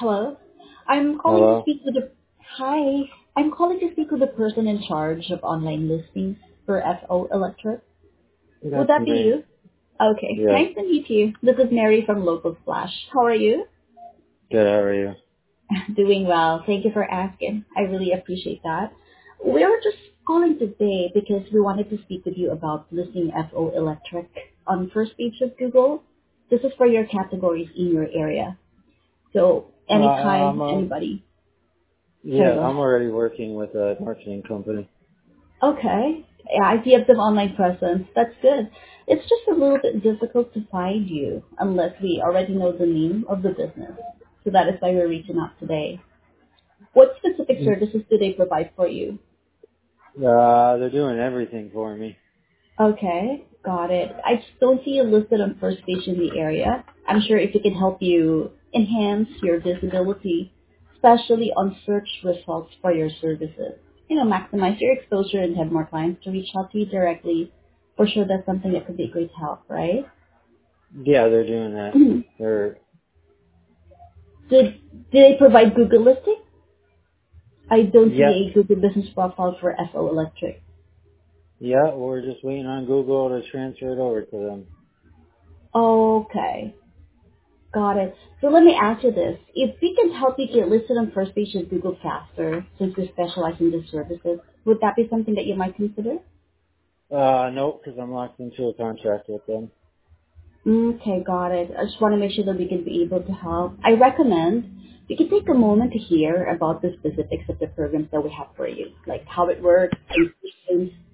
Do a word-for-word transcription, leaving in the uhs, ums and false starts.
Hello. I'm calling to Hello? speak with the Hi. I'm calling to speak with the person in charge of online listings for F O Electric. Would That's that be me. you? Okay. Yes. Nice to meet you. This is Mary from Local Splash. How are you? Good, how are you? Doing well. Thank you for asking. I really appreciate that. We were just calling today because we wanted to speak with you about listing F O Electric on first page of Google. This is for your categories in your area. So Uh, anytime, I'm, uh, anybody. Sorry, yeah, go I'm ahead. already working with a marketing company. Okay. Yeah, I see you have some online presence. That's good. It's just a little bit difficult to find you unless we already know the name of the business. So that is why we're reaching out today. What specific Mm. services do they provide for you? Uh, they're doing everything for me. Okay, got it. I just don't see you listed on first page in the area. I'm sure if it can help you enhance your visibility, especially on search results for your services. You know, maximize your exposure and have more clients to reach out to you directly. For sure, that's something that could be a great help, right? Yeah, they're doing that. Mhm. They're, Did, did they provide Google listing? I don't see yep, a Google business profile for F O Electric. yeah, we're just waiting on Google to transfer it over to them. Okay. Got it. So let me ask you this. If we can help you get listed on first page of Google faster, since we specialize in these services, would that be something that you might consider? Uh, nope, because I'm locked into a contract with them. Okay, got it. I just want to make sure that we can be able to help. I recommend you can take a moment to hear about the specifics of the programs that we have for you, like how it works,